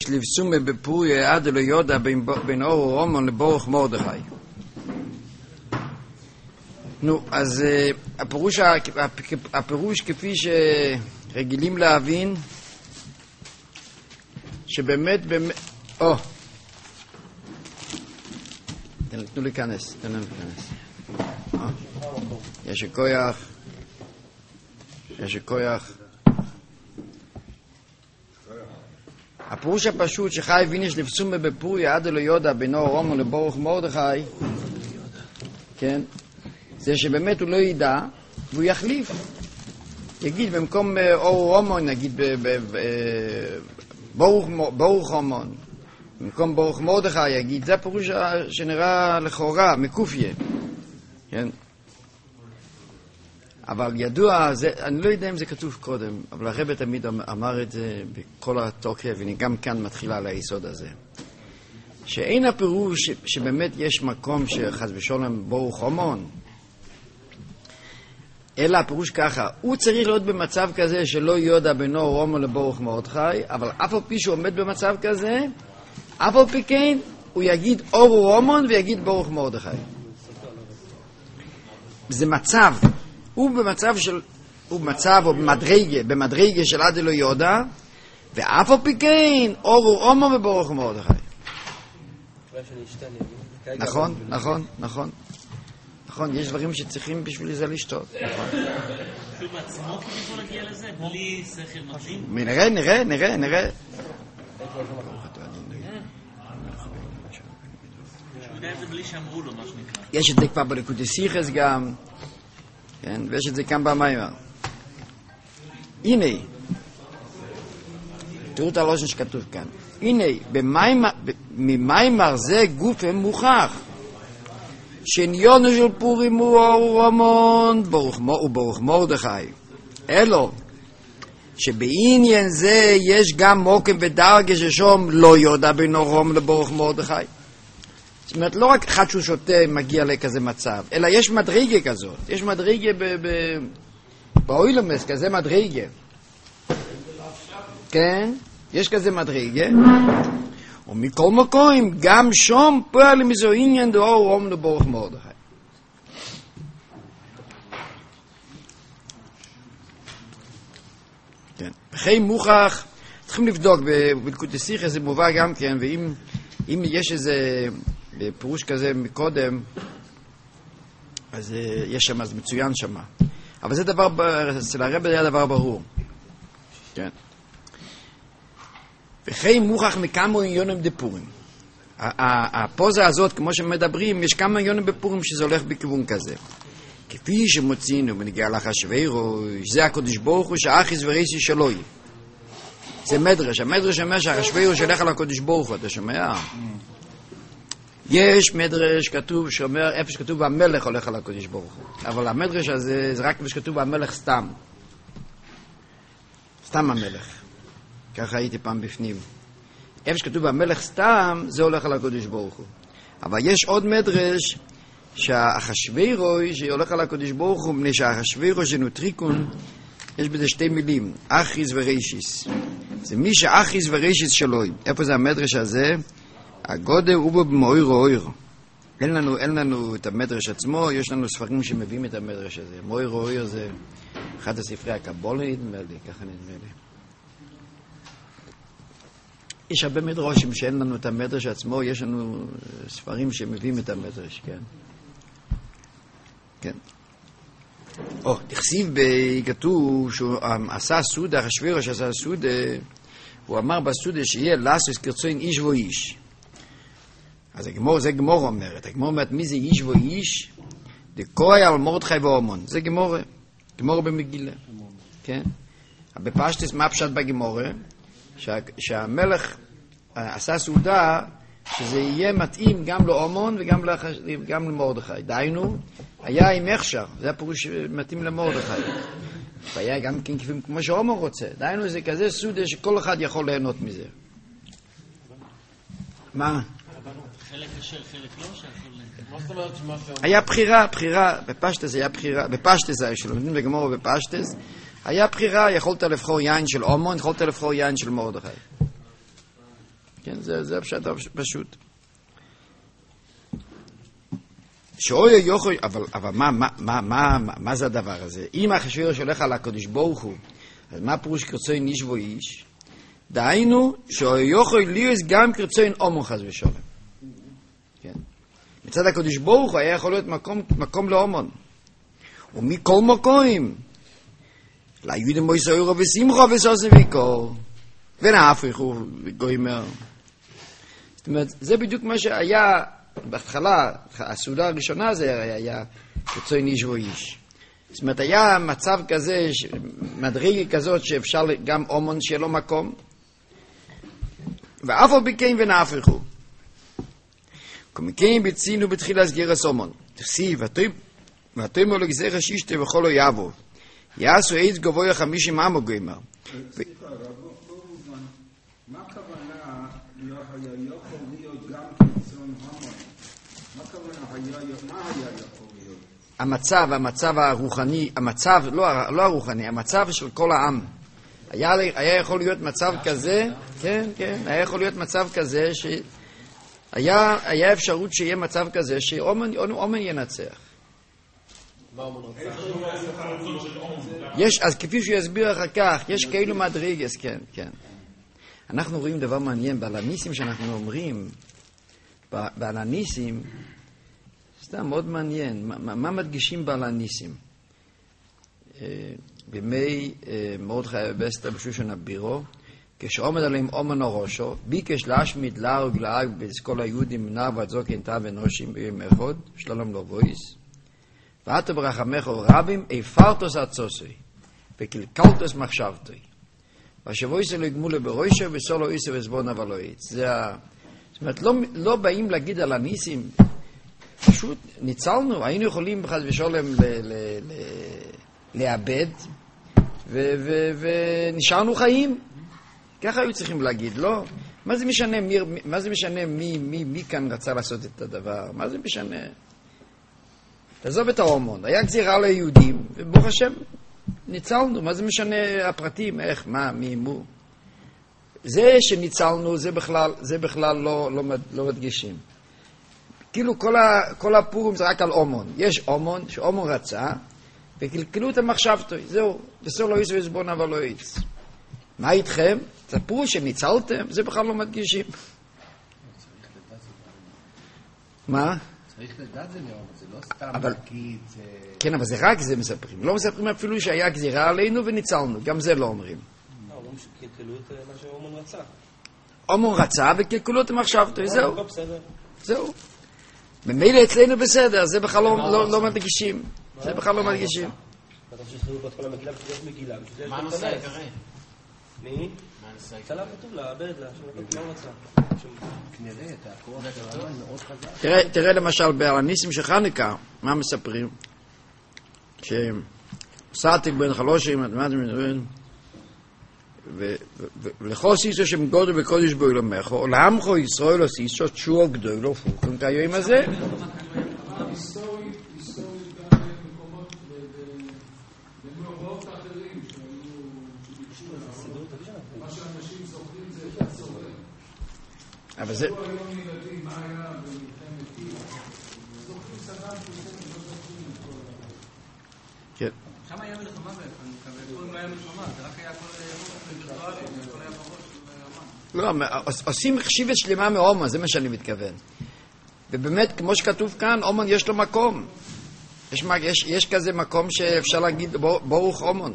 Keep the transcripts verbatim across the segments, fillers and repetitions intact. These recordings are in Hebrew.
לבסומה בפורי עד לא יודע בין אור רומן לברוך מרדכי. נו, אז הפירוש, הפירוש כפי שרגילים להבין, שבאמת, באמת, או, תנו להיכנס, תנו להיכנס. יש כוח, יש כוח. הפירוש הפשוט שחי ויניש לבסומה בפורי עד לא יודע בין אור רומן לברוך מרדכי, כן? זה שבאמת הוא לא ידע והוא יחליף, יגיד במקום אור רומן נגיד ברוך רומן, במקום ברוך מרדכי יגיד, זה הפירוש שנראה לכאורה מקופיה, כן? אבל ידוע, זה, אני לא יודע אם זה כתוב קודם, אבל הרב תמיד אמר את זה בכל התוקף, ואני גם כאן מתחילה על היסוד הזה, שאין הפירוש שבאמת יש מקום שחס ושלום ברוך רומן, אלא הפירוש ככה, הוא צריך להיות במצב כזה שלא יודע בינו רומן לברוך מרדכי, אבל אף על פי שהוא עומד במצב כזה, אף על פי כן הוא יגיד אור רומן ויגיד ברוך מרדכי. זה מצב, הוא במצב של, הוא במצב או במדרגה, במדרגה של עד לא יודע, ואף על פי כן אור רומן וברוך מרדכי. נכון, נכון, נכון. נכון, יש דברים שצריכים בשביל זה לשתות. שהוא בעצמו כביכול להגיע לזה, בלי שכל מדהים? נראה, נראה, נראה, נראה. שהוא יודע את זה בלי שאמרו לו, מה שנקרא. יש את זה כבר בליקוטי סיכס גם, כן, ויש את זה כאן במיימר. הנה, תראו את הלושן שכתוב כאן. הנה, ממיימר זה גוף מוכח. שעניונו של פורים הוא אור רומן וברוך מרדכי, אלו שבעניין זה יש גם מוקם ודרגה ששום לא יודע בין אור רומן לברוך מרדכי. זאת אומרת, לא רק אחד שהוא שותה מגיע לכזה מצב, אלא יש מדרגה כזאת, יש מדרגה באוילמס, כזה מדרגה, כן, יש כזה מדרגה, ומכל מקום, גם שום פועל מזו עניין דאור רומן לברוך מרדכי. כן. בכי מוכח, צריכים לבדוק, בליקוטי סיכס זה מובא גם כן, ואם אם יש איזה פירוש כזה מקודם, אז יש שם, אז מצוין שם. אבל זה דבר, אצל הרב זה היה דבר ברור. כן. וכי מוכח מכמה עניונים דפורים. הפוזה הזאת, כמו שמדברים, יש כמה עניונים בפורים שזה הולך בכיוון כזה. כפי שמוצינו בנגיע לאחשוורוש, זה הקדוש ברוך הוא שהאחיס וריסי שלוי. זה מדרש. המדרש אומר שהאחשוורוש הולך על הקדוש ברוך הוא, אתה שומע? יש מדרש כתוב שאומר, איפה שכתוב המלך הולך על הקדוש ברוך הוא. אבל המדרש הזה זה רק איפה שכתוב המלך סתם. סתם המלך. ככה הייתי פעם בפנים. איפה שכתוב המלך סתם, זה הולך על הקדוש ברוך הוא. אבל יש עוד מדרש שהאחשוורוש הולך על הקדוש ברוך הוא, מפני שהאחשוורוש זה נוטריקון, יש בזה שתי מילים, אחיס ורישיס. זה מי שאחיס ורישיס שלוי. איפה זה המדרש הזה? הגודל הוא במאוירו אויר. אין לנו, אין לנו את המדרש עצמו, יש לנו ספרים שמביאים את המדרש הזה. מאוירו אויר זה אחד הספרי הקבולה, נדמה לי, ככה נדמה לי. יש הרבה מדרשים שאין לנו את המדרש עצמו, יש לנו ספרים שמביאים את המדרש, כן. כן. או, תכסיב בכתוב שהוא עשה סודה, אחשוורוש עשה סודה, הוא אמר בסודה שיהיה לעשות כרצון איש ואיש. אז הגמור, זה גמור אומרת. הגמור אומרת, מי זה איש ואיש? דקוי על מרדכי ואומן. זה גמור, גמור במגילה. כן? בפשטס מה פשט בגמור? שה, שהמלך עשה סעודה שזה יהיה מתאים גם לאומן וגם גם למרדכי. דיינו, היה עם הכשר. זה הפירוש מתאים למרדכי. והיה גם כן כמו שאומן רוצה. דיינו, זה כזה סעודה שכל אחד יכול ליהנות מזה. מה? חלק אשר, חלק לא שיכול... היה בחירה, בחירה, בפשטס היה בחירה, בפשטס היה שלומדים בגמור בפשטס, היה בחירה, יכולת לבחור יין של אומון, יכולת לבחור יין של מרדכי. כן, זה, זה הפשט פשוט. שאוי יוכל, אבל, אבל מה, מה, מה, מה, מה זה הדבר הזה? אם אחשוורוש הולך על הקדוש ברוך הוא, אז מה פירוש קרצוין איש ואיש? דהיינו, שאוי יוכל להיות גם קרצוין אומן חס ושלום. כן. מצד הקדוש ברוך הוא היה יכול להיות מקום, מקום לאומן. ומכל מקום, ליהודים מויסוירו ושמחו וסוסם ויקור, ונהפכו וגוימר. זאת אומרת, זה בדיוק מה שהיה בהתחלה, הסעודה הראשונה זה היה קרצוין איש ואיש. זאת אומרת, היה מצב כזה, מדרגה כזאת שאפשר גם אומן שיהיה לו מקום, ואף על פי כן ונהפכו. כמכן בצינו בתחילה סגירס אומן. תכסיב, ותאמר לגזירא שישתה וכל לא יבוא. יעשו עץ גבוה חמישים עמו גוימר. סליחה, רבו, מה הכוונה לא היה יכול להיות גם קרצון המון? מה הכוונה היה, מה היה יכול להיות? המצב, המצב הרוחני, המצב, לא, לא הרוחני, המצב של כל העם. היה, היה יכול להיות מצב כזה, כן, כן, היה יכול להיות מצב כזה ש... היה, היה אפשרות שיהיה מצב כזה שאומן, אומן ינצח. יש, אז כפי שהוא יסביר אחר כך, יש כאילו מדרגס, כן, כן. אנחנו רואים דבר מעניין, בעל הניסים שאנחנו אומרים, בעל הניסים, סתם מאוד מעניין, מה, מה מדגישים בעל הניסים? בימי מרדכי ואסתר בשושן הבירו, כשעומד עליהם אומן הראשו, ביקש להשמיד להרוג להרוג בכל היהודים נער ועד זוקן תא ונושים ביום אחד, שלום לא בויס, ואתה ברחמך רבים, איפרתוס עצוסוי, וקלקלתוס מחשבתוי. והשבויסו לא יגמו לברוישו, וסולו איסו וסבונה ולא יץ. זה ה... זאת אומרת, לא, לא באים להגיד על הניסים, פשוט ניצלנו, היינו יכולים בחד ושולם ל... ל, ל לאבד, ונשארנו חיים. ככה היו צריכים להגיד, לא? מה זה משנה מי, מה זה משנה מי, מי, מי כאן רצה לעשות את הדבר? מה זה משנה? תעזוב את ההורמון. היה גזירה ליהודים, וברוך השם, ניצלנו. מה זה משנה הפרטים? איך, מה, מי, מו? זה שניצלנו, זה בכלל, זה בכלל לא, לא, לא מדגישים. כאילו כל, ה, כל הפורים זה רק על אומון. יש אומון, שאומון רצה, וקלקלו את המחשבתו. זהו, בסור לא יסו יסבון אבל לא יץ. מה איתכם? תספרו שניצלתם, זה בכלל לא מדגישים. מה? צריך לדעת זה מאוד, זה לא סתם להגיד. כן, אבל זה רק זה מספרים. לא מספרים אפילו שהיה גזירה עלינו וניצלנו, גם זה לא אומרים. לא, אומרים שקלקלו את מה שאומון רצה. אומון רצה וקלקלו את המחשבתו, זהו. זהו. ממילא אצלנו בסדר, זה בכלל לא מדגישים. זה בכלל לא מדגישים. אתה חושב שתחזרו פה את כל המגילה בשביל מגילה. מה הנושא העיקרי? מי? מה הנושא העיקרי? צלם כתוב לה, ברד לה, שלא רצה. כנראה, את הכוח של הרמן מאוד חזק. תראה, תראה למשל בעניסים של חנוכה, מה מספרים? שסעתיק בין חלושים, ולכל סיסו שמגודו בקודש בו ילמכו, לעמכו ישראל עשיסו תשוע גדולו פורקם כהיום הזה. אבל זה... כן. שם היה מלחמה בעצם, וכל לא היה מלחמה, זה רק היה כל וירטואלי, כל היה בראש, לא, עושים חשיבת שלמה מאומן, זה מה שאני מתכוון. ובאמת, כמו שכתוב כאן, אומן יש לו מקום. יש, יש, יש כזה מקום שאפשר להגיד ברוך אומן.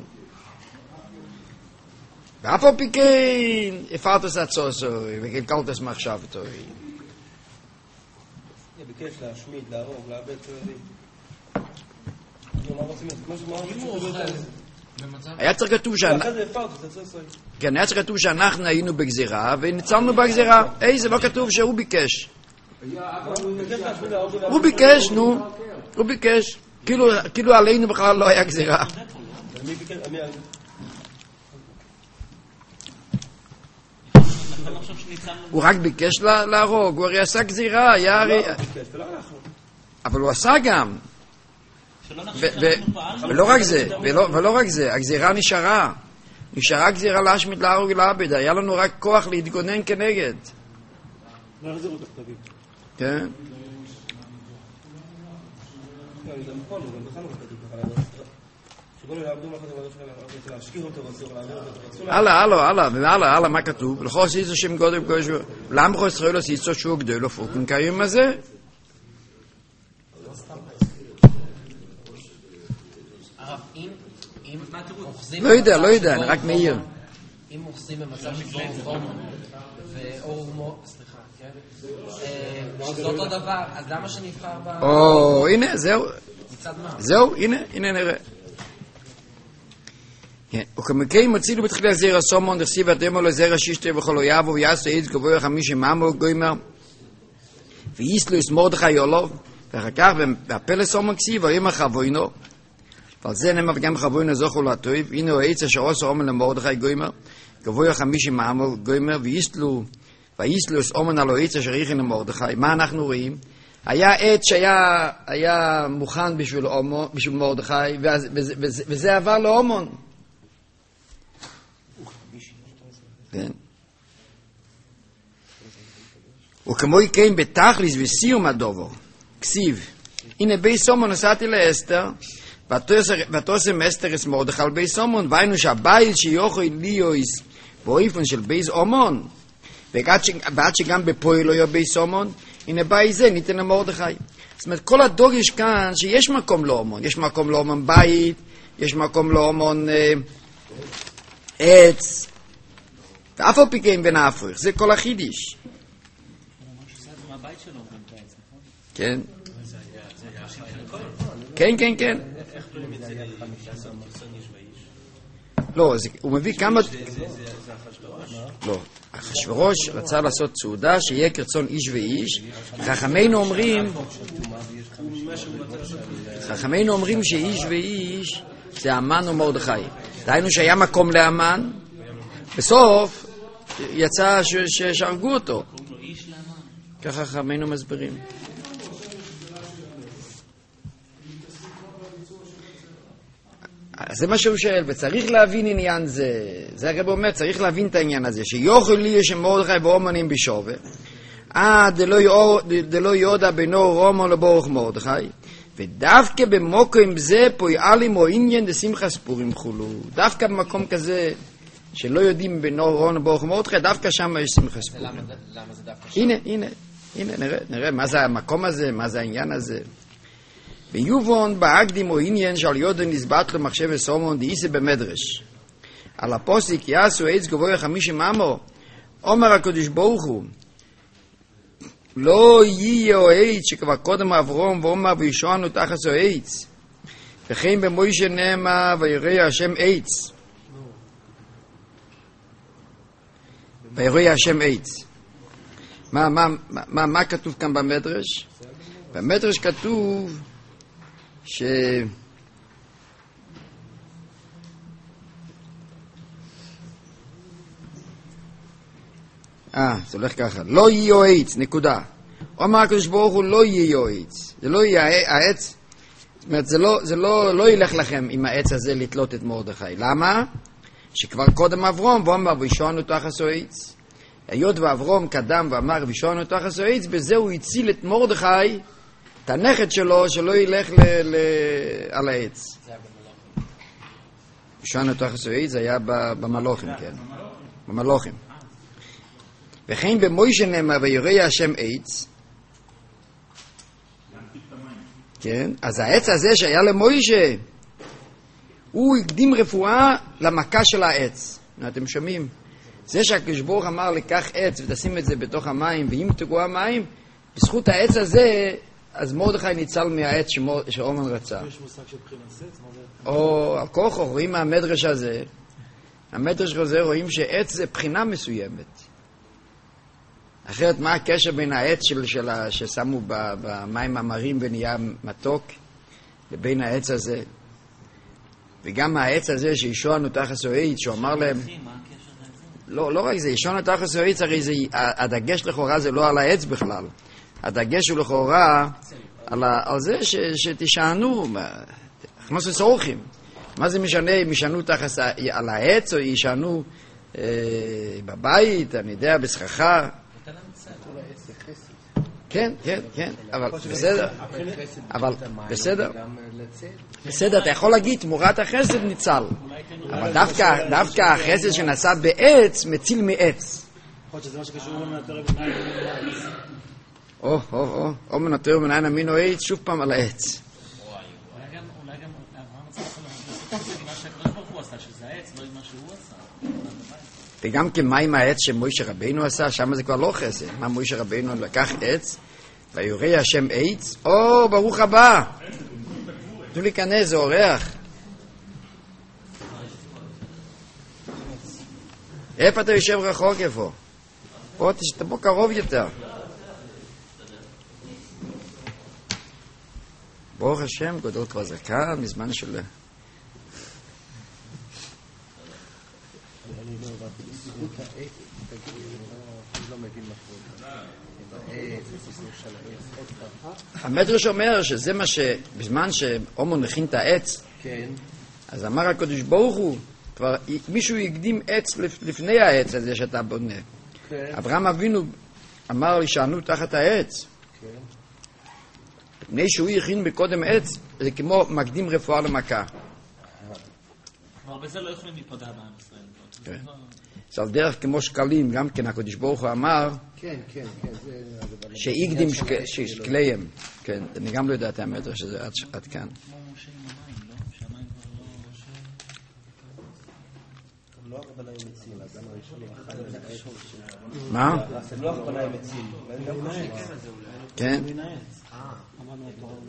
ואף על פי כן, הפרתוס עצוסוי, וקלקלתוס מחשבתוי. ביקש להשמיד, להרוג, לאבד כלבים. מה רוצים? מה רוצים? היה צריך כתוב שאנחנו... אחרי זה הפרתוס עצוסוי. כן, היה צריך כתוב שאנחנו היינו בגזירה, וניצלנו בגזירה. היי, זה לא כתוב שהוא ביקש. הוא ביקש, נו. הוא ביקש. כאילו עלינו בכלל לא היה גזירה. מי ביקש? מי היה? הוא רק ביקש להרוג, הוא הרי עשה גזירה, היה הרי... אבל הוא עשה גם. ולא רק זה, ולא רק זה, הגזירה נשארה. נשארה גזירה להשמיד להרוג ולאבד, היה לנו רק כוח להתגונן כנגד. לא יחזירו את הכתבים. כן? לא, אני גם פה, אני גם בכלל לא כתוב ככה. שבו לא יעבדו מלאכת עבודה שלהם, אני רוצה להשכיר אותו, ואסור להעביר אותו. הלאה, הלאה, הלאה, והלאה, הלאה, מה כתוב? לכו עשיצו שם גודל קודש ו... לעמכו ישראל עשיצו שהוא גדול ופורקן כיום הזה. הרב, אם אוחזים... לא יודע, לא יודע, אני רק מעיר. אם אוחזים במצב שבו אורמון ואורמו... סליחה, כן? שזה אותו דבר, אז למה שנבחר ב... או, הנה, זהו. מצד מה? זהו, הנה, הנה נראה. וכמקיים מוצילו בתחילה זרע סומון, דכסיב אדמו לזרע שישתה וכל אויבו ויעשו עץ גבוה חמישי מאמו גוימר ויסלו את מרדכי יולוב ואחר כך בהפלא סומון כסיב ויאמר חבוינו ועל זה נאמר וגם חבוינו זוכו לטוב הנה הוא העץ אשר עושה אומן למרדכי גוימר גבוה חמישי מאמו גוימר ויסלו ויסלו את אומן על העץ אשר יכין למרדכי. מה אנחנו רואים? היה עץ שהיה היה מוכן בשביל, אומו, בשביל מרדכי וזה, וזה, וזה, וזה עבר לאומון. כן. וכמו יקיים בתכליס וסיום הדובר כסיב הנה בי סומון נסעתי לאסתר ותוסם אסתר את מרדכי על בי סומון והיינו שהבית שיוכי ליויס באופן של בי אומון ועד שגם בפועל לא יהיה בי סומון הנה בית זה ניתן למרדכי. זאת אומרת כל הדור יש כאן שיש מקום לאומון, יש מקום לאומון בית, יש מקום לאומון אה, עץ ואף על פי כן בין ההפוך, זה כל החידיש. כן? כן, כן, כן. לא, הוא מביא כמה... לא, אחשוורוש רצה לעשות סעודה שיהיה כרצון איש ואיש. חכמינו אומרים חכמינו אומרים שאיש ואיש זה המן ומרדכי. דהיינו שהיה מקום לאמן, בסוף יצא שהרגו אותו. ככה חכמינו מסבירים. זה מה שהוא שואל, וצריך להבין עניין זה. זה הרב אומר, צריך להבין את העניין הזה, שיוכל לי יש מרדכי ואומנים בשווה, אה, דלא יודע בינו רומו לבורך מרדכי, ודווקא במוקם זה פועלים או עניין דשמחה ספורים חולו. דווקא במקום כזה, שלא יודעים בינו רומו לבורך מרדכי, דווקא שם יש שמחה ספורים. למה זה דווקא שם? הנה, הנה, הנה, נראה, נראה מה זה המקום הזה, מה זה העניין הזה. ביובון בהקדים או עניין שעל יודן נסבט למחשב וסומון דאיסה במדרש על הפוסיק יעשו עץ גבוה חמישים אמו אומר הקדוש ברוך הוא לא יהיה או עץ שכבר קודם אברום ואומר וישוענו תחת או עץ וכן במוישה נאמר וירא השם עץ וירא השם עץ. מה, מה, מה, מה כתוב כאן במדרש? במדרש כתוב ש... אה, זה הולך ככה. לא יהיה עץ, נקודה. אומר הקדוש ברוך הוא לא יהיה עץ. זה לא יהיה העץ. זאת אומרת, זה לא, זה לא, לא ילך לכם עם העץ הזה לתלות את מרדכי. למה? שכבר קודם אברום ואומר וישוענו תחת עץ. היות ואברום קדם ואמר וישוענו תחת עץ, בזה הוא הציל את מרדכי, את הנכד שלו, שלא ילך ל, ל, על העץ. זה היה במלוכים. וישוענו תחת עץ, זה היה במלוכים, כן. במלוכים. וכן במוישה נאמר וירא השם עץ, כן, אז העץ הזה שהיה למוישה, הוא הקדים רפואה למכה של העץ. אתם שומעים? זה שהקדוש ברוך אמר לקח עץ ותשים את זה בתוך המים, ואם תגעו המים, בזכות העץ הזה, אז מרדכי ניצל מהעץ שאומן רצה. יש מושג של בחינת עץ? או הכוחו, רואים מהמדרש הזה, המדרש הזה רואים שעץ זה בחינה מסוימת. אחרת מה הקשר בין העץ של, של, ששמו במים המרים ונהיה מתוק, לבין העץ הזה? וגם העץ הזה שישוענו תחת עץ, שהוא אמר להם, לא, לא רק זה, ישוענו תחת עץ, הרי זה, הדגש לכאורה זה לא על העץ בכלל, הדגש הוא לכאורה על, על זה ש, שתשענו, הכנסו סורכים. מה זה משנה אם ישענו תחת על העץ או ישענו אה, בבית, אני יודע, בסככה? כן, כן, כן, אבל בסדר, אבל בסדר, בסדר, אתה יכול להגיד, תמורת החסד ניצל, אבל דווקא החסד שנעשה בעץ, מציל מעץ. יכול להיות שזה מה שקשור למנתר ומנין העץ. או, או, או, או מנתר ומנין אמינו עץ, שוב פעם על העץ. אולי גם, אולי גם, אברהם צריך לעשות את זה עם מה שהקדוש ברוך הוא עשה, שזה העץ, לא עם מה שהוא עשה. וגם כמה עם העץ שמוישה רבינו עשה, שם זה כבר לא חסד. מה מוישה רבינו לקח עץ, ויורא השם עץ, או, ברוך הבא. תנו להיכנס, זה אורח. איפה אתה יושב רחוק איפה? בוא, תבוא קרוב יותר. ברוך השם, גדול כבר זקן, מזמן של... המדרש אומר שזה מה ש... בזמן שהומו נכין את העץ, אז אמר הקדוש ברוך הוא, כבר מישהו יקדים עץ לפני העץ הזה שאתה בונה. אברהם אבינו אמר לי שענו תחת העץ. לפני שהוא יכין בקודם עץ, זה כמו מקדים רפואה למכה. אבל בזה לא יכולים להיפגע בעם ישראל. זה על דרך כמו שקלים, גם כן הקדוש ברוך הוא אמר שהקדים שקליהם. כן, אני גם לא יודע את המדרש שזה עד כאן. כמו משה עם המים, לא? שהמים כבר לא... לא הכוונה עם מציל, אז למה ראשון לא מה? זה לא הכוונה עם מציל. כן. אמרנו את תורה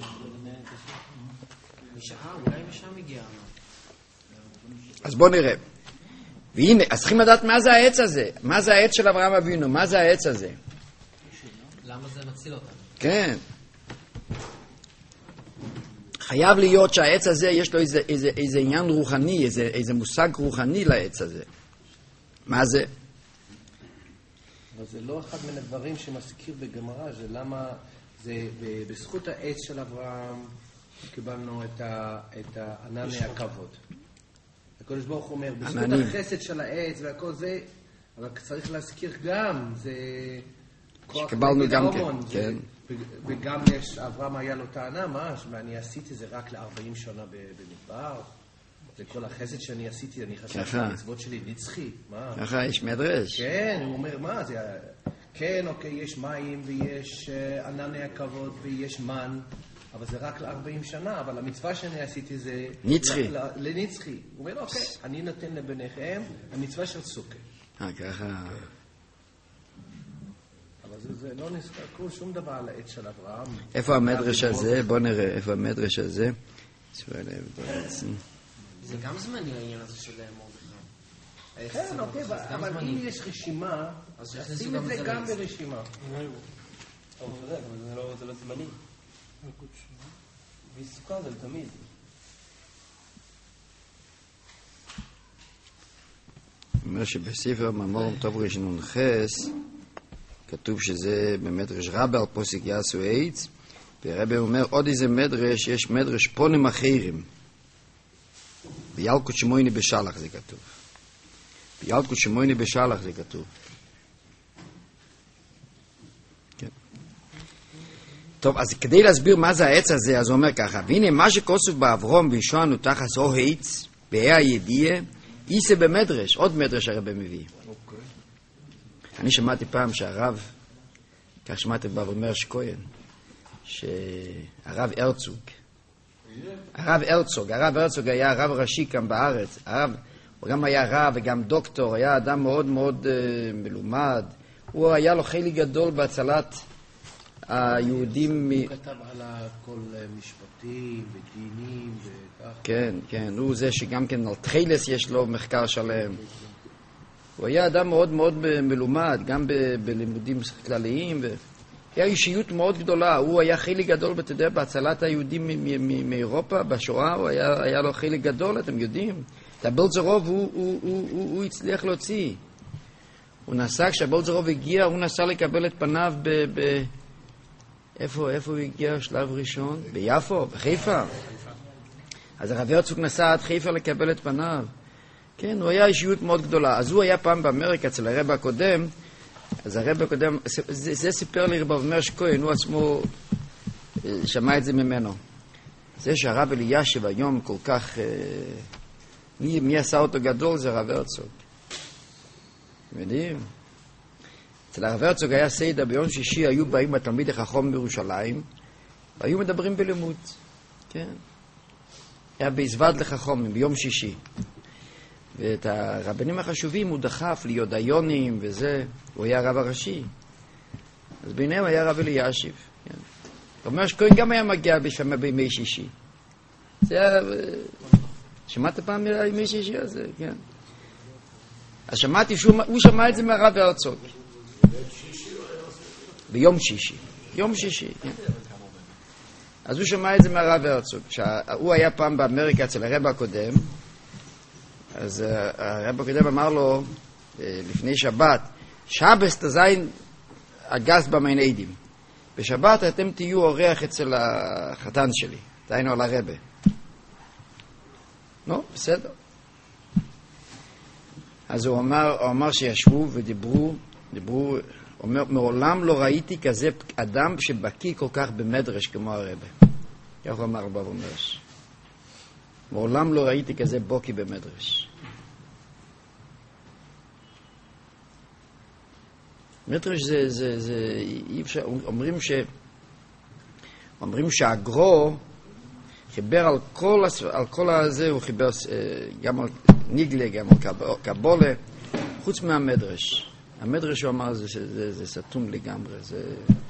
משעה, אולי משם הגיע. אז בוא נראה. והנה, אז צריכים לדעת מה זה העץ הזה. מה זה העץ של אברהם אבינו? מה זה העץ הזה? למה זה מציל אותנו? כן. חייב להיות שהעץ הזה יש לו איזה, איזה, איזה עניין רוחני, איזה, איזה מושג רוחני לעץ הזה. מה זה? אבל זה לא אחד מן הדברים שמזכיר בגמרא, זה למה זה בזכות העץ של אברהם קיבלנו את, ה, את הענני הכבוד. הקדוש ברוך הוא אומר, בזכות עננים. החסד של העץ והכל זה, אבל צריך להזכיר גם, זה כוח שקיבלנו נגד גם ההומון, כן, זה- כן. ו- וגם יש, אברהם היה לו טענה, מה, ואני עשיתי זה רק ל-ארבעים שנה ב- במדבר, זה כל החסד שאני עשיתי, אני חשבתי ככה. שהמצוות שלי נצחי, מה? ככה יש מדרש. כן, הוא אומר, מה זה? כן, אוקיי, יש מים ויש אה, ענני הכבוד ויש מן, אבל זה רק ל-ארבעים שנה, אבל המצווה שאני עשיתי זה... נצחי. ל- ל- לנצחי. הוא אומר, אוקיי, אני נותן לבניכם המצווה של סוכה. אה, ככה. אבל זה, זה לא נזכר שום דבר על העץ של אברהם. איפה המדרש הזה? בוא נראה, איפה המדרש הזה? זה גם זמני העניין הזה של מרדכי. כן, אוקיי, אבל אם יש רשימה, אז אז שיכניסו שים גם את את זה זה גם לעץ. ברשימה. הוא צודק, אבל זה לא- זה לא זמני. והיא זה תמיד. אומר שבספר מאמור טוב ראשון חס כתוב שזה במדרש רבה על פוסק יעשו עץ, והרבי אומר עוד איזה מדרש, יש מדרש פונים אחרים בילקוט שמויני בשלח זה כתוב, בילקוט שמויני בשלח זה כתוב. כן. טוב, אז כדי להסביר מה זה העץ הזה, אז הוא אומר ככה, והנה מה שכוסף באברום וישוענו תחס או העץ בה"א הידיעה איסה במדרש, עוד מדרש הרבי מביא. אני שמעתי פעם שהרב, כך שמעתי באברמר שכהן, שהרב הרצוג, הרב הרצוג, הרב הרצוג היה הרב ראשי כאן בארץ, הרב, הוא גם היה רב וגם דוקטור, היה אדם מאוד מאוד uh, מלומד, הוא היה לו חלק גדול בהצלת היהודים. הוא כתב על הכל משפטים ודינים וכך. כן, כן, הוא זה שגם כן על תחילס יש לו מחקר שלם. הוא היה אדם מאוד מאוד מלומד, גם ב- בלימודים כלליים, ו... היה אישיות מאוד גדולה, הוא היה חלק גדול, אתה יודע, בהצלת היהודים מ- מ- מ- מאירופה, בשואה, הוא היה, היה לו חלק גדול, אתם יודעים. את הבולזרוב הוא, הוא, הוא, הוא, הוא הצליח להוציא. הוא נסע, כשהבולזרוב הגיע, הוא נסע לקבל את פניו ב... ב... איפה, איפה הוא הגיע שלב ראשון? ביפו, בחיפה. אז הרב הרצוג נסע עד חיפה לקבל את פניו. כן, הוא היה אישיות מאוד גדולה. אז הוא היה פעם באמריקה אצל הרב הקודם, אז הרב הקודם, זה, זה סיפר לי רב מרש כהן, הוא עצמו שמע את זה ממנו. זה שהרב אלישיב היום כל כך, מי, מי עשה אותו גדול זה הרב הרצוג. אתם יודעים? אצל הרב הרצוג היה סיידה, ביום שישי היו באים התלמיד החכם בירושלים, והיו מדברים בלימוד. כן? היה בעזבד לחכמים, ביום שישי. ואת הרבנים החשובים הוא דחף להיות דיונים וזה, הוא היה הרב הראשי. אז ביניהם היה הרב אלישיב. כן? רב מרש כהן גם היה מגיע בשביל בימי שישי. זה היה... שמעת פעם בימי שישי הזה? כן. אז שמעתי שהוא הוא שמע את זה מהרב הרצוג. ביום שישי. יום שישי, כן. אז הוא שמע את זה מהרב הרצוג. הוא היה פעם באמריקה אצל הרב הקודם, אז הרב הקודם אמר לו, לפני שבת, שבס תזיין הגס במיין עדים. בשבת אתם תהיו אורח אצל החתן שלי. תהיינו על הרבה. נו, בסדר. אז הוא אמר, הוא אמר שישבו ודיברו, דיברו, אומר, מעולם לא ראיתי כזה אדם שבקי כל כך במדרש כמו הרבה. כך הוא אמר רב מרש. מעולם לא ראיתי כזה בוקי במדרש. מדרש זה, זה, זה, אי אפשר, אומרים ש... אומרים שהגרו חיבר על כל, על כל הזה, הוא חיבר גם על ניגלה, גם על קבולה, חוץ מהמדרש. המדרש הוא אמר, זה, זה, זה סתום לגמרי, זה...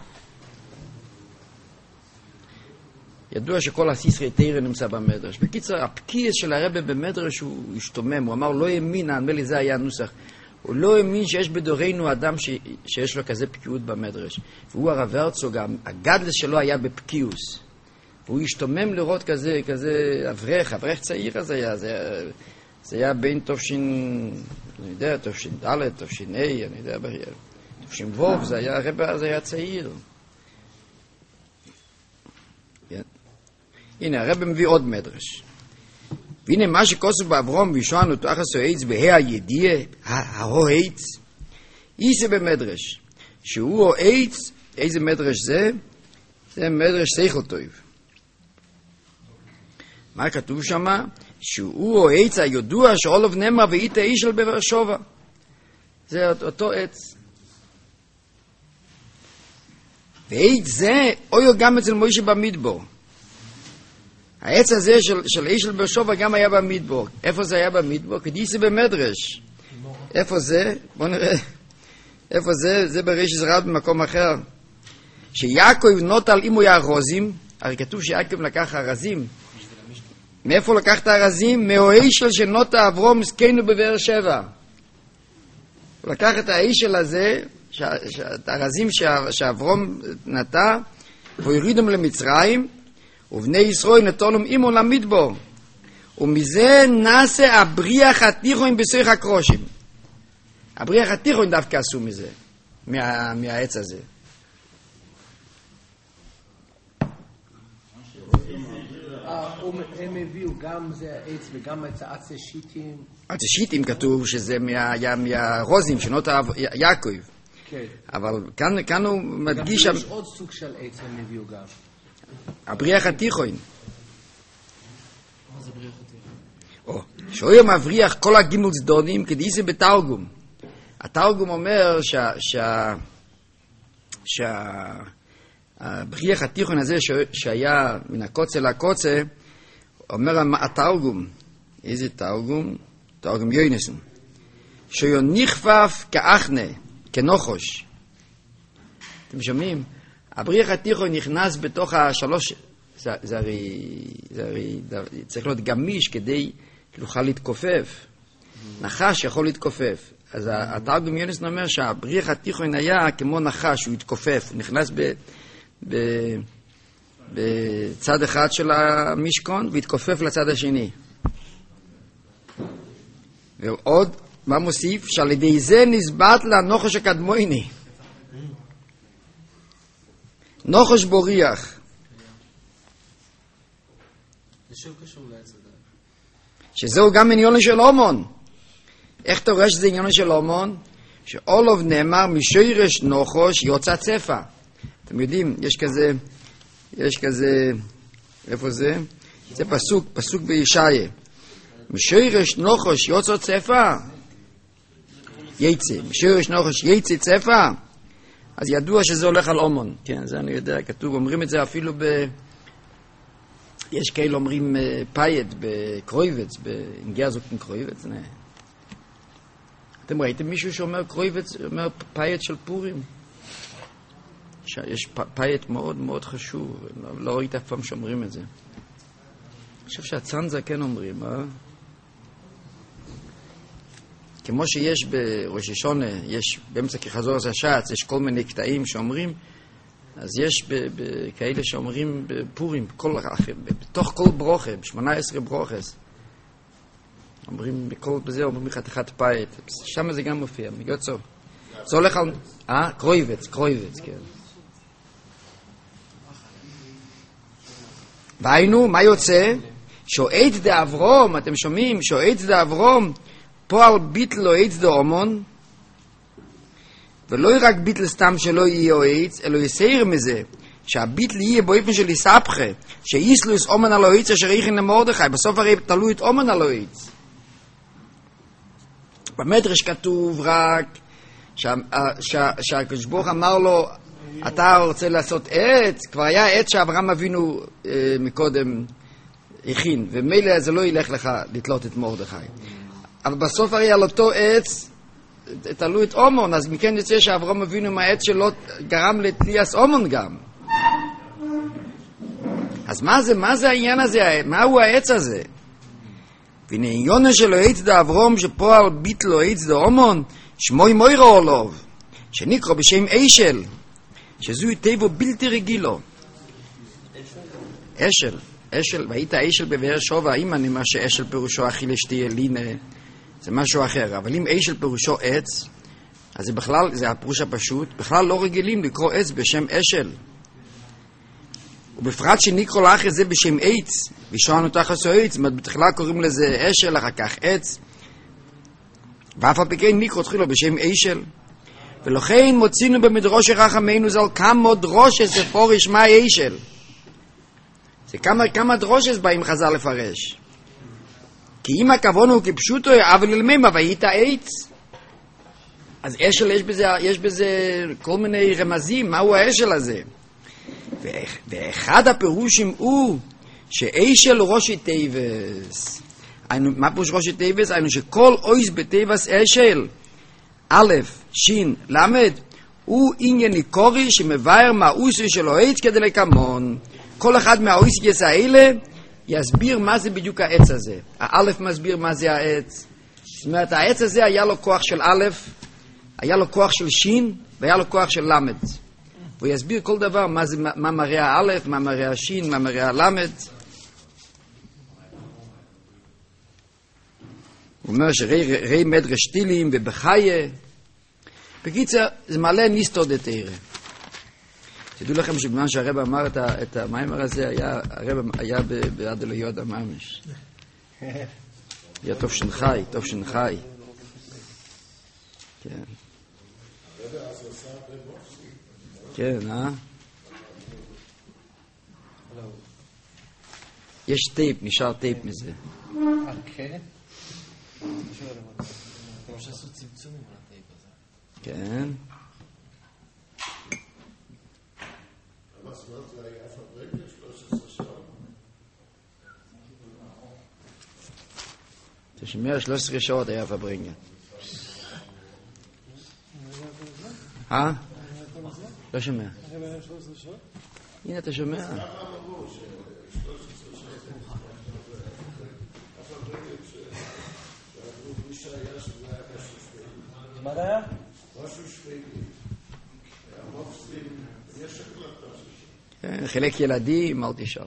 ידוע שכל הסיסרי תירה נמצא במדרש. בקיצר, הפקיס של הרבה במדרש הוא השתומם, הוא אמר, לא האמין, נדמה לי זה היה הנוסח, הוא לא האמין שיש בדורנו אדם ש... שיש לו כזה פקיעות במדרש. והוא הרב הרצוג, הגדלס שלו היה בפקיוס. הוא השתומם לראות כזה, כזה אברך, אברך צעיר הזה היה, זה, זה היה בין תופשין, אני יודע, תופשין ד', תופשין A, אני יודע, תופשין ווב, זה היה, הרב הזה היה צעיר. כן. הנה, הרב מביא עוד מדרש. והנה מה שכוסף באברום וישוען אותו אחס העץ בהה הידיע, ההועץ, איזה במדרש, שהוא העץ, איזה מדרש זה? זה מדרש שכל טוב. מה כתוב שם? שהוא העץ הידוע שעולב נאמר ואית האיש על בבאר שבע. זה אותו עץ. ועץ זה אויו גם אצל מוישה במדבור. העץ הזה של, של איש של באר שבע גם היה במדבור. איפה זה היה במדבור? כדי זה במדרש. איפה זה? בוא נראה. איפה זה? זה בראשית רב במקום אחר. שיעקב נוט על אימו יארוזים, הרי כתוב שיעקב לקח ארזים. מאיפה לקח את הארזים? מהאישל שנוט אברום זקנו בבאר שבע. הוא לקח את האישל הזה, את הארזים שאברום נטע, והוא הרידם למצרים, ובני ישראל נתונם אימו למדבור. ומזה נעשה הבריח התיכון בסויך הקרושים. הבריח התיכון דווקא עשו מזה, מה, מהעץ הזה. הם הביאו גם זה העץ וגם עצי שיטים. עצי שיטים כתוב שזה מהרוזים שנות יעקב. כן. אבל כאן, כאן הוא מדגיש... יש עוד סוג של עץ הם הביאו גם. הבריח התיכון. מה זה בריח התיכון? שאויר מבריח כל הגימול צדונים כדי זה בתרגום. התרגום אומר שה... שה... שה... הבריח התיכון הזה שהיה מן הקוצה לקוצה, אומר התרגום, איזה תרגום? תרגום יוינסון, שהוא נכפף כאחנה, כנוחוש. אתם שומעים? הבריח התיכון נכנס בתוך השלוש, זה, זה הרי, זה הרי צריך להיות גמיש כדי לוכל להתכופף. נחש יכול להתכופף. אז התרגום יוינסון אומר שהבריח התיכון היה כמו נחש, הוא התכופף, הוא נכנס ב... בצד אחד של המשכון והתכופף לצד השני. ועוד, מה מוסיף? שעל ידי זה נסבט לנוחש הקדמויני. נוחש בוריח. זה שוב קשור לעץ הדעת. שזהו גם עניון של אומון. איך אתה רואה שזה עניון של אומון? שאולוב נאמר משוירש נוחוש יוצא צפה. אתם יודעים, יש כזה, יש כזה, איפה זה? זה פסוק, פסוק בישעיה. משוירש נוחוש יוצא צפה. יצא, משוירש נוחוש יצא צפה. אז ידוע שזה הולך על אומון. כן, זה אני יודע, כתוב, אומרים את זה אפילו ב... יש כאלה אומרים פייט בקרויבץ, באינגרזוקטן קרויבץ, נה. אתם ראיתם מישהו שאומר קרויבץ, אומר פייט של פורים? יש פייט מאוד מאוד חשוב, לא, לא ראית אף פעם שאומרים את זה. אני חושב שהצנזה כן אומרים, אה? כמו שיש בראש השונה, יש באמצע כחזור השעץ, יש כל מיני קטעים שאומרים, אז יש כאלה שאומרים בפורים, כל, בתוך כל ברוכה, ב-שמונה עשרה ברוכס, אומרים, בכל בזה אומרים חתיכת פייט, שם זה גם מופיע, מגוצו. זה הולך על... אה? קרויבץ, קרויבץ, כן. והיינו, מה יוצא? שועץ דה אברום, אתם שומעים? שועץ דה אברום, פועל ביטל או עץ דה אומון, ולא רק ביטל סתם שלא יהיה עץ, אלא יסייר מזה, שהביטל יהיה באופן של יספחה, שיסלו יש אומן על העץ אשר יכין למרדכי, בסוף הרי תלו את אומן על העץ. במדרש כתוב רק שהקדוש ברוך אמר לו, אתה רוצה לעשות עץ, כבר היה עץ שאברהם אבינו מקודם הכין, ומילא זה לא ילך לך לתלות את מרדכי. אבל בסוף הרי על אותו עץ תלו את אומון, אז מכן יוצא שאברהם אבינו מהעץ שלו גרם לתליאס אומון גם. אז מה זה, מה זה העניין הזה? מהו העץ הזה? והנה עניונה שלו עץ דה אברום שפועל ביטלו עץ דה אומון, שמוי מוירו עולוב, שנקרא בשם אשל, שזוהי טבעו בלתי רגילו. אשל, אשל, והיית אשל בבאר שובע, אם אני מה שאשל פירושו אכילה שתהיה לינה, זה משהו אחר, אבל אם אשל פירושו עץ, אז זה בכלל, זה הפירוש הפשוט, בכלל לא רגילים לקרוא עץ בשם אשל. ובפרט שנקרא לאחר זה בשם עץ, ושואנו תחסו עץ, בתחילה קוראים לזה אשל, אחר כך עץ, ואף על פי כן נקרא תחילו בשם אשל. ולכן מוצינו במדרוש רחמנו ז"ל כמה דרושס לפורש מה אשל. זה כמה, כמה דרושס באים חז"ל לפרש. כי אם הכוון הוא כפשוטו, אבל אלממה, והיית עץ. אז אשל יש בזה, יש בזה כל מיני רמזים, מהו האשל הזה? ואחד הפירושים הוא שאשל ראשי טייבס. מה פירוש ראשי טייבס? היינו שכל אויס בטייבס אשל, א', שין, למד, הוא עניין עיקורי שמבאר מהאויסי של העץ כדי לקמון. כל אחד מהאויסיות האלה יסביר מה זה בדיוק העץ הזה. האלף מסביר מה זה העץ. זאת אומרת, העץ הזה היה לו כוח של א', היה לו כוח של שין, והיה לו כוח של למד. והוא יסביר כל דבר מה, זה, מה מראה האלף, מה מראה השין, מה מראה הלמד. הוא אומר שראי מדרש טילים ובחיה. בקיצר, זה מעלה ניסטו דה תירה. תדעו לכם שבזמן שהרב אמר את, את המיימר הזה, היה, הרב היה בעד אלוהיות הממש. היה טוב שנחי, טוב שנחי. כן. כן, אה? יש טייפ, נשאר טייפ מזה. כן? כמו שעשו צמצומים על הטייפ הזה. כן. אתה שומע שלוש עשרה שעות היה פברינגה. אה? לא שומע. הנה אתה שומע. מה זה היה? כן, חלק ילדים, אל תשאל.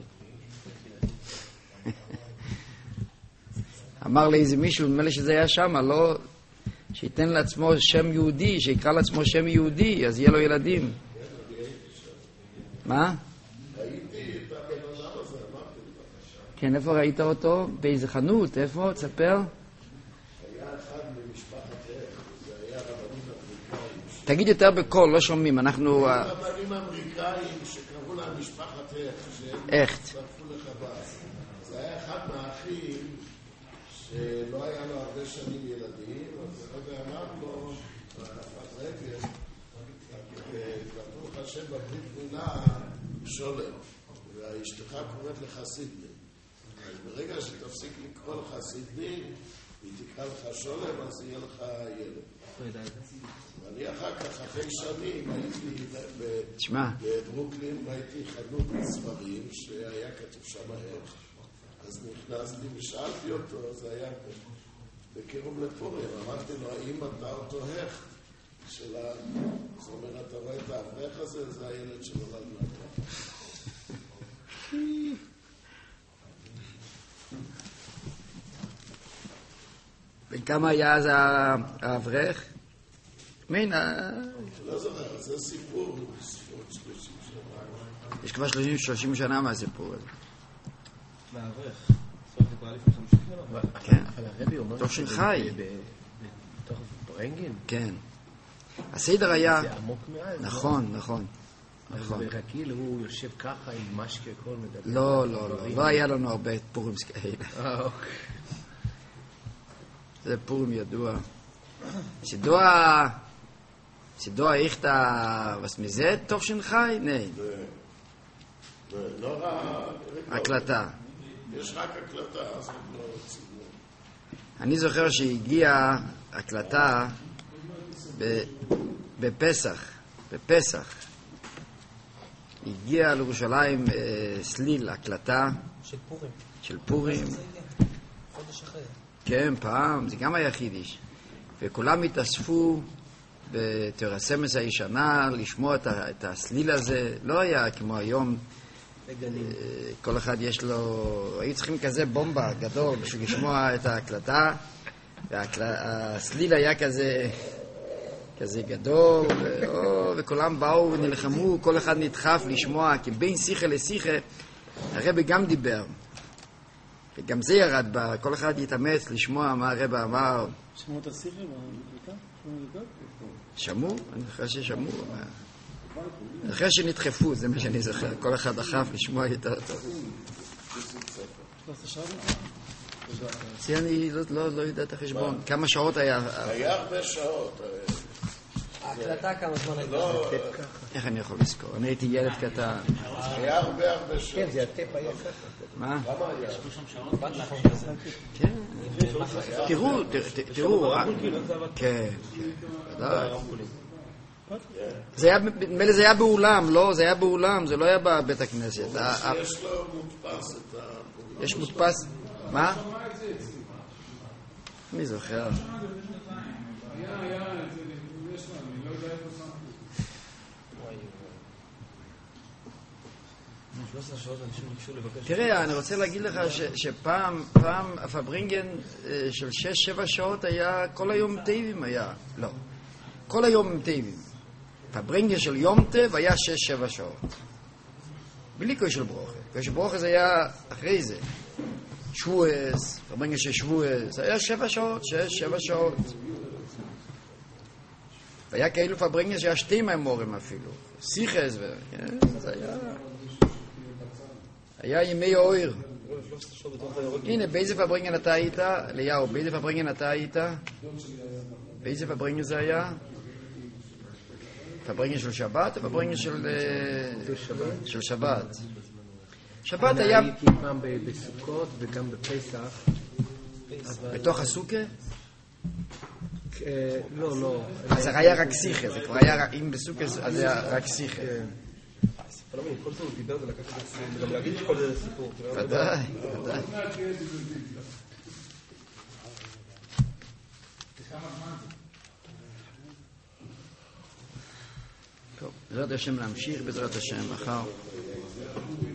אמר לי איזה מישהו, נדמה לי שזה היה שם, לא... שייתן לעצמו שם יהודי, שיקרא לעצמו שם יהודי, אז יהיה לו ילדים. מה? כן, איפה ראית אותו? באיזה חנות, איפה? תספר. היה אחד ממשפחת איך, זה היה רבנים תגיד יותר בקול, לא שומעים, אנחנו... רבנים אמריקאים שקראו להם משפחת הכט, הכט. שהצטרפו לחב"ד. זה היה אחד מהאחים שלא היה לו הרבה שנים ילדים, אז הרבי אמר לו, בהקפת רגל, כתוב לך שם בברית מילה שולם, ואשתך קוראת לך סידני. אז ברגע שתפסיק לקרוא לך סידני, היא תקרא לך שולם, אז יהיה לך ילד. ואני אחר כך, אחרי שנים, הייתי בברוקלין, ראיתי חנות ספרים שהיה כתוב שם איך. אז נכנסתי ושאלתי אותו, זה היה בקירוב לפורים, אמרתי לו, האם אתה אותו איך שלנו? זאת אומרת, אתה רואה את האברך הזה, זה הילד שנולד מהתורה. וכמה היה אז האברך? מין, לא זוכר, זה סיפור, שלושים שנה. יש כבר שלושים שנה מהסיפור הזה. מהאברך. זאת כבר לפני חמישים שנה. כן. אבל הרבי אומר... תוך של חי. בתוך ברנגן? כן. הסדר היה... זה עמוק מעל. נכון, נכון. נכון. ברגיל הוא יושב ככה עם משקה כל מדבר. לא, לא, לא. לא היה לנו הרבה פורים כאלה. אה, אוקיי. זה פורים ידוע. שדוע... שדוע איך אתה... was mir seht, תוך של חי? ני. לא רע... הקלטה. יש רק הקלטה, אז לא ציבור. אני זוכר שהגיעה הקלטה בפסח, בפסח. הגיעה לירושלים סליל, הקלטה של פורים. של פורים. חודש אחרי. כן, פעם, זה גם היה חידיש. וכולם התאספו בתרסמס הישנה לשמוע את הסליל הזה. לא היה כמו היום. כל אחד יש לו, היו צריכים כזה בומבה גדול בשביל לשמוע את ההקלטה, והסליל היה כזה כזה גדול, וכולם באו ונלחמו, כל אחד נדחף לשמוע, כי בין שיחה לשיחה הרבי גם דיבר, וגם זה ירד בה, כל אחד יתאמץ לשמוע מה הרבי אמר. שמעו את השיחה בהקלטה? שמעו? אני חושב ששמעו. אחרי שנדחפו, זה מה שאני זוכר. כל אחד דחף לשמוע יותר טוב. זה אני לא יודע את החשבון. כמה שעות היה? היה הרבה שעות. ההקלטה כמה זמן הייתה? איך אני יכול לזכור? אני הייתי ילד קטן. היה הרבה הרבה שעות. כן, זה הטפ היה ככה. מה? למה היה? כן. תראו, תראו. כן, כן. זה היה, מלא זה היה באולם, לא, זה היה באולם, זה לא היה בבית הכנסת. יש לו מודפס את ה... יש מודפס, מה? אני זוכר. תראה, אני רוצה להגיד לך שפעם, פעם הפברינגן של שש, שבע שעות היה, כל היום טייבים היה, לא. כל היום הם טייבים. פברינגן של יום טב היה שש, שבע שעות. בלי כוי של ברוכה. כוי של ברוכה זה היה אחרי זה. שבועס, פברינגן של שבועס, היה שבע שעות, שש, שבע שעות. והיה כאילו פברינגן שהיה שתי מהמורים אפילו. סיכס ו... זה היה... היה ימי אויר. הנה, באיזה פברינגן אתה היית? אליהו, באיזה פברינגן אתה היית? באיזה פברינגן זה היה? פברינגן של שבת או פברינגן של... של שבת? שבת היה... אני הייתי פעם בסוכות וגם בפסח. בתוך הסוכה? לא, לא. אז זה היה רק שיחה, זה כבר היה... אם בסוכה אז זה היה רק שיחה. אבל לא, כל זה הוא דיבר ולקח את זה, וגם להגיד שכל זה סיפור. ודאי, ודאי. טוב, בעזרת השם להמשיך, בעזרת השם, מחר.